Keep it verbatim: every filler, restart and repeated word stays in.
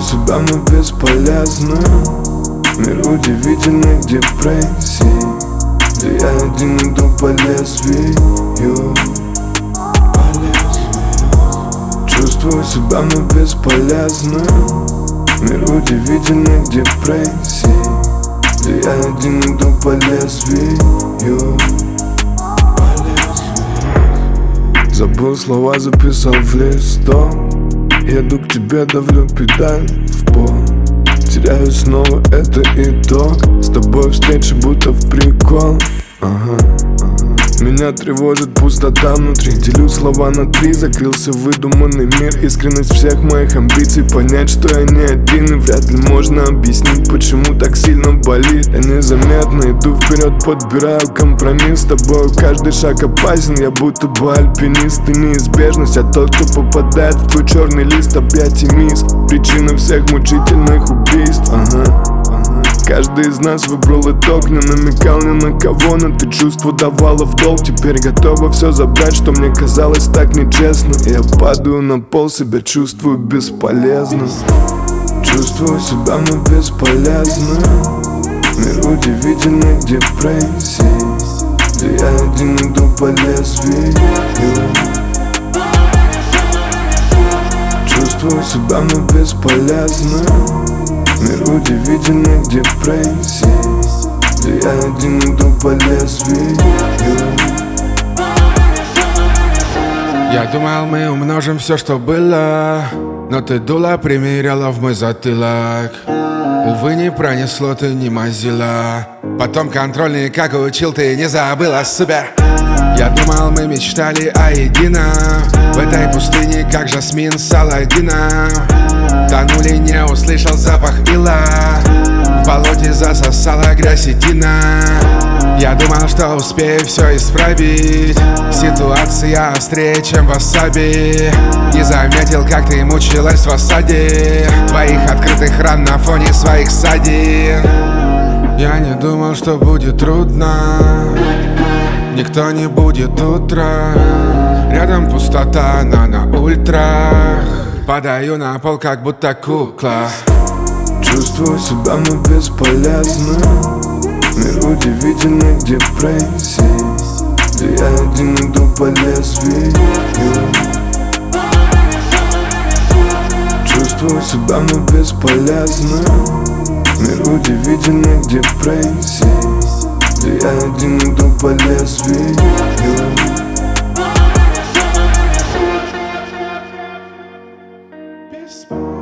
себя, но бесполезно. Мир удивительных депрессий, где я один иду по лезвию. Чувствую себя, но бесполезно. Мир удивительных депрессий, где я один иду по лезвию. Забыл слова, записал в листок. Еду к тебе, давлю педаль в пол. Теряюсь снова, это итог. С тобой встреча будто в прикол. Ага, ага. Меня тревожит пустота внутри. Делю слова на три, закрылся выдуманный мир. Искренность всех моих амбиций, понять, что я не один. И вряд ли можно объяснить, почему так сильно болит. Я незаметно иду вперед, подбираю компромисс. С тобой каждый шаг опасен, я будто бы альпинист. Ты неизбежность, а тот, кто попадает в твой черный лист, объятий мисс. Причина всех мучительных убийств. Ага. Каждый из нас выбрал итог, не намекал ни на кого, но ты чувство давала в долг. Теперь готова все забрать, что мне казалось так нечестно. Я падаю на пол, себя чувствую бесполезно. Чувствую себя, но бесполезно. Мир удивительных депрессий, где я один иду по лезвию. Чувствую себя, но бесполезно. Мир удивительных депрессий, где я один иду по лезвию. Я думал, мы умножим все, что было, но ты дула, примеряла в мой затылок. Увы, не пронесло, ты не мазила. Потом контрольный, как учил, ты не забыла себя. Я думал, мы мечтали о едином в этой пустыне, как жасмин с Аладдина. Тонули, не услышал запах ила. В болоте засосала грязь и тина. Я думал, что успею все исправить. Ситуация острее, чем васаби. Не заметил, как ты мучилась в осаде твоих открытых ран на фоне своих ссадин. Я не думал, что будет трудно. Никто не будет утра. Рядом пустота, но на ультрах. Падаю на пол, как будто кукла. Чувствую себя, но бесполезно. Мир удивительных депрессий, где я один иду по лезвию. Чувствую себя, но бесполезно. Мир удивительных депрессий, где я один иду по лезвию. Бесполезно.